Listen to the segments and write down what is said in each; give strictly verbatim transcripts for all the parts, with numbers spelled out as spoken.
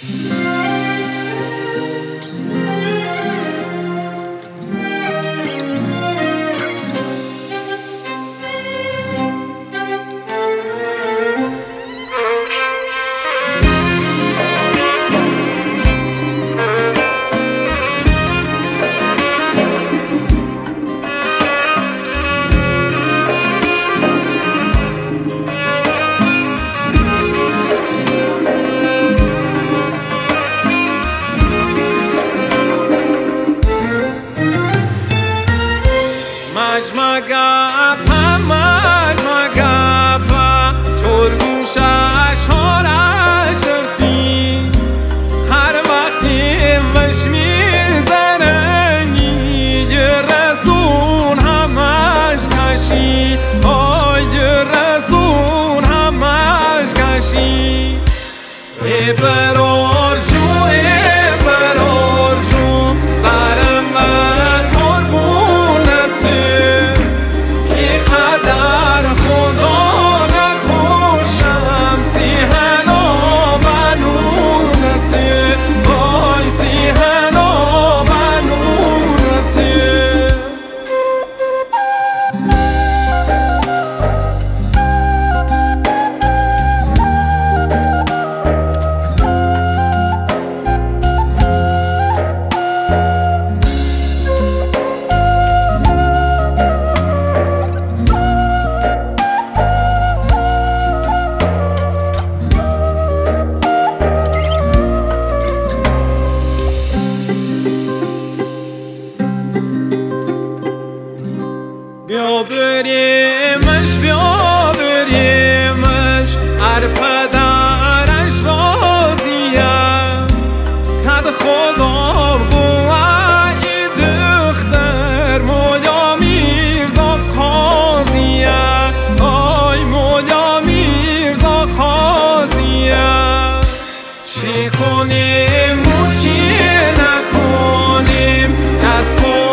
مجمگپا مجمگپا چرگوشش هارش شرفی هر وقتی وش میزنه نیل رسون همش کشی آی رسون همش کشی ای برار جو ای برار جو سرم من قربونته ای قدر خدا نکشم سیهنا بنونته وای سیهنا بنونته بیا بریمش بیا بریمش هر پدرش راضیه کد خدا بوی دختر مولا میرزا قاضیه آی مولا میرزا قاضیه چی کنیم و چی نکنیم دست و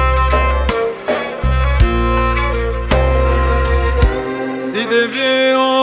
Si devi